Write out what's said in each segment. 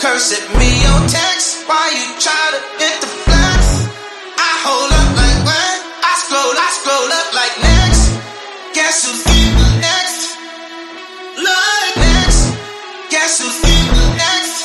curse at me on text. Why you try to hit the flex? I hold up like what? I scroll up like next. Guess who's getting next? Lord, next. Guess who's getting next?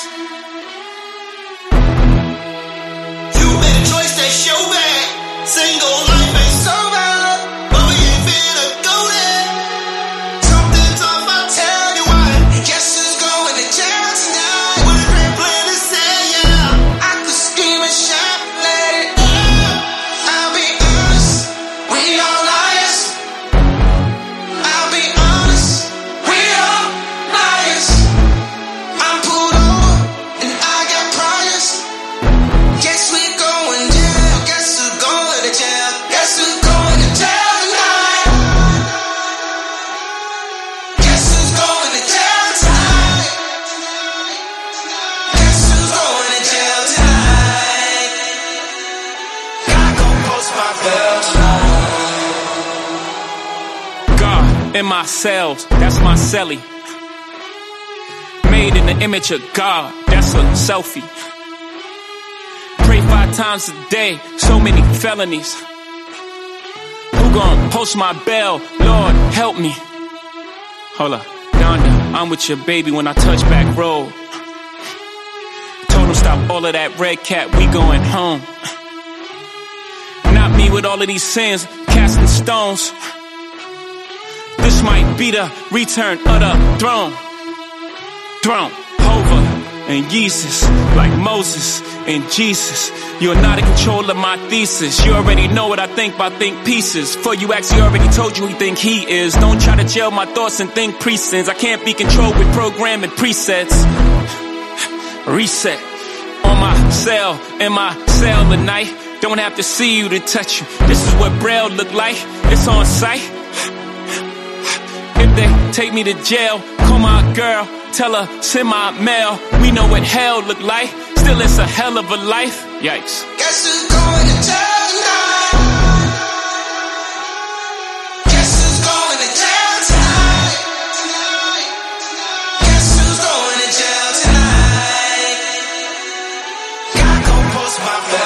You made a choice that's your bad. Single life ain't so bad, but we ain't finna go there. Something's off, I'll tell you why. Guess who's going to jail tonight? With a great plan to say, yeah. I could scream and shout, let it out. I'll be honest, we all liars. I'll be honest, we all liars. I'm pulled over and I got priors. Guess we going jail. Guess who's going to jail? Guess who's going to jail tonight? Guess who's going to jail tonight? Guess who's going to jail tonight? God gon' post my bail tonight. God in my cells, that's my celly. Made in the image of God, that's a selfie. Pray 5 times a day, so many felonies. Who gon' post my bail? Lord, help me. Hold up, Donda, I'm with your baby when I touch back road. Told him stop all of that red cat, we going home. Not me with all of these sins, casting stones. This might be the return of the throne. Over and Jesus, like Moses and Jesus. You're not in control of my thesis. You already know what I think by think pieces. For you actually already told you he think he is. Don't try to jail my thoughts and think presents. I can't be controlled with programming presets. Reset on my cell, in my cell at night. Don't have to see you to touch you. This is what Braille look like. It's on sight. If they take me to jail, call my girl, tell her send my mail. We know what hell look like. Still it's a hell of a life. Yikes. Guess who's going to jail tonight? Guess who's going to jail tonight? Guess who's going to jail tonight? God gon' post my bail.